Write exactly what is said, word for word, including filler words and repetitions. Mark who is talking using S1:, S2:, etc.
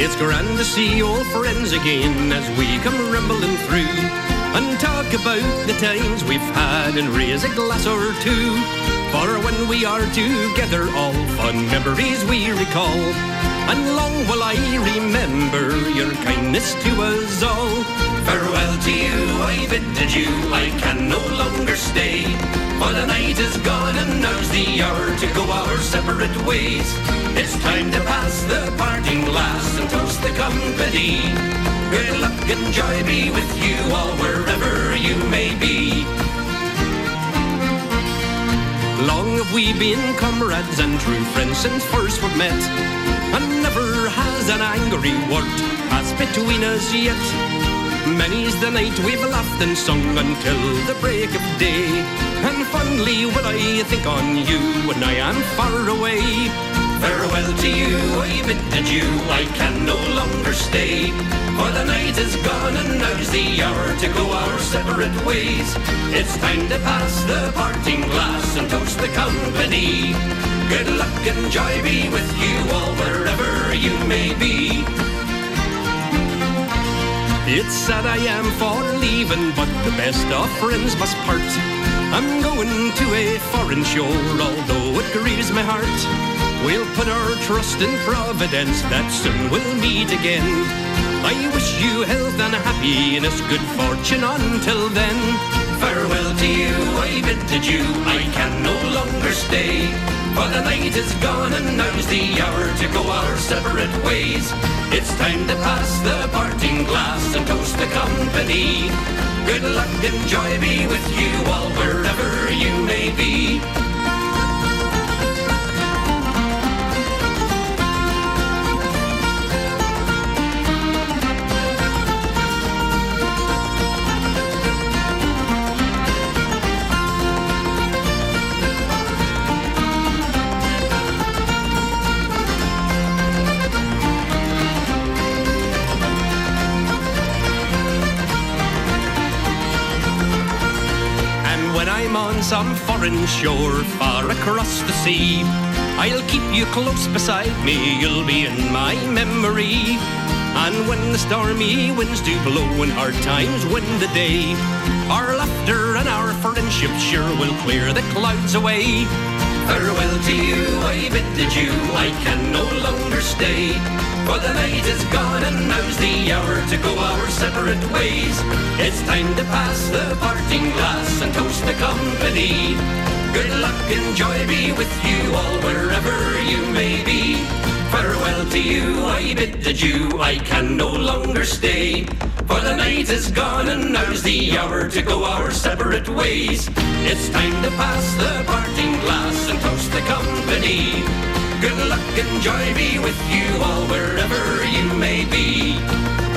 S1: It's grand to see old friends again as we come rumbling through and talk about the times we've had and raise a glass or two. For when we are together, all fond memories we recall, and long will I remember your kindness to us all. Farewell to you, I bid adieu, I can no longer stay, for the night is gone and now's the hour to go our separate ways. It's time to pass the parting glass and toast the company. Good luck and joy be with you all wherever you may be. Long have we been comrades and true friends since first we've met, and never has an angry word passed between us yet. Many's the night we've laughed and sung until the break of day, and fondly will I think on you when I am far away. Farewell to you, I bid adieu, I can no longer stay, for the night is gone and now's the hour to go our separate ways. It's time to pass the parting glass and toast the company. Good luck and joy be with you all wherever you may be. It's sad I am for leaving, but the best of friends must part. I'm going to a foreign shore, although it grieves my heart. We'll put our trust in Providence that soon we'll meet again. I wish you health and happiness, good fortune until then. Farewell to you, I bid adieu, I can no longer stay, for the night is gone and now's the hour to go our separate ways. It's time to pass the parting glass and toast the company. Good luck and joy be with you all wherever you may be. On some foreign shore far across the sea, I'll keep you close beside me, you'll be in my memory. And when the stormy winds do blow and hard times win the day, our laughter and our friendship sure will clear the clouds away. Farewell to you, I bid adieu, I can no longer stay, for the night is gone and now's the hour to go our separate ways. It's time to pass the parting glass and toast the company. Good luck and joy be with you all wherever you may be. Farewell to you, I bid adieu, I can no longer stay, for the night is gone and now's the hour to go our separate ways. It's time to pass the parting glass and toast the company. Good luck and joy be with you all wherever you may be.